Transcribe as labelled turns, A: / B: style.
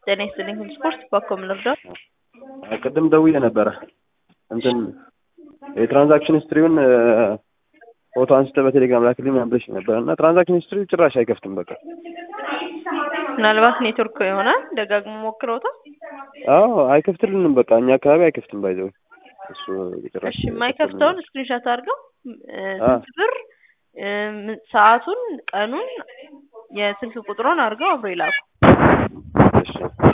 A: ጤና ይስጥልኝ ስፖርት ባኮም ልርዳ
B: ቅድም ደውዬ ነበረ እንትን የትራንዛክሽን ሂስትሪውን ፎቶ አንስተ በቴሌግራም ላክልኝ ብለሽ ነበር እና ትራንዛክሽን ሂስትሪው ጭራሽ አይከፍትም። በቃ
A: ምናልባት ኔትወርክ ይሆናል ደጋግሞ ሞክረውታል።
B: አዎ አይከፍትልንም። በቃ እኛ አካባቢ አይከፍትም። ባይዘው እሱ ጭራሽ
A: እሺ የማይከፍተውን ስክሪንሾት አድርገው ስንት ብር ሰዓቱን ቀኑን የስልክ ቁጥሩን አድርገው አብሮ ይላኩ።
B: እሺ